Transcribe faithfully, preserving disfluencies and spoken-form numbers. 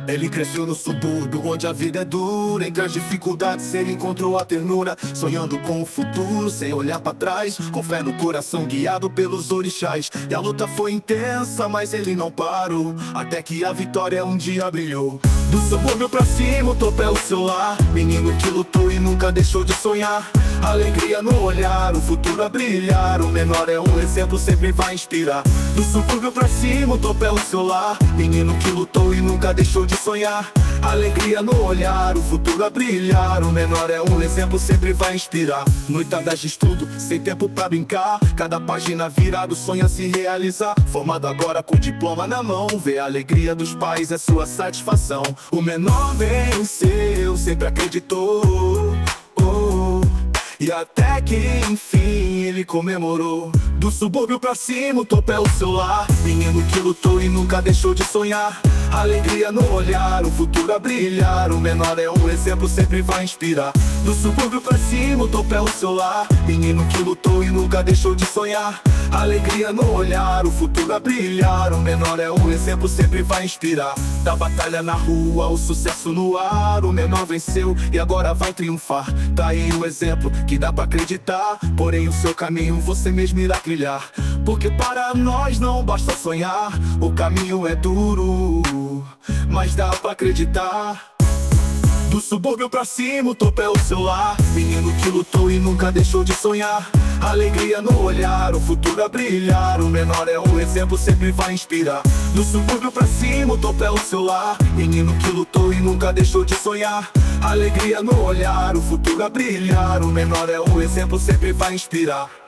Ele cresceu no subúrbio, onde a vida é dura. Entre as dificuldades ele encontrou a ternura, sonhando com o futuro, sem olhar pra trás, com fé no coração, guiado pelos orixás. E a luta foi intensa, mas ele não parou, até que a vitória um dia brilhou. Do subúrbio pra cima, o topo é o seu lar. Menino que lutou e nunca deixou de sonhar. Alegria no olhar, o futuro a brilhar. O menor é um exemplo, sempre vai inspirar. Do subúrbio pra cima, o topo é o seu lar. Menino que lutou e nunca deixou de sonhar. Alegria no olhar, o futuro a brilhar. O menor é um exemplo, sempre vai inspirar. Noitadas de estudo, sem tempo pra brincar. Cada página virado, sonha se realizar. Formado agora com diploma na mão, vê a alegria dos pais, é sua satisfação. O menor venceu, sempre acreditou, oh, e até que enfim ele comemorou. Do subúrbio pra cima, o topo é o seu lar. Menino que lutou e nunca deixou de sonhar. Alegria no olhar, o futuro a brilhar. O menor é um exemplo, sempre vai inspirar. Do subúrbio pra cima, o topo é o seu lar. Menino que lutou e nunca deixou de sonhar. Alegria no olhar, o futuro a brilhar. O menor é um exemplo, sempre vai inspirar. Da batalha na rua, o sucesso no ar. O menor venceu e agora vai triunfar. Tá aí o exemplo que dá pra acreditar. Porém o seu caminho você mesmo irá trilhar. Porque para nós não basta sonhar. O caminho é duro, mas dá pra acreditar. Do subúrbio pra cima, o topo é o seu lar. Menino que lutou e nunca deixou de sonhar. Alegria no olhar, o futuro a brilhar. O menor é um exemplo, sempre vai inspirar. Do subúrbio pra cima, o topo é o seu lar. Menino que lutou e nunca deixou de sonhar. Alegria no olhar, o futuro a brilhar. O menor é um exemplo, sempre vai inspirar.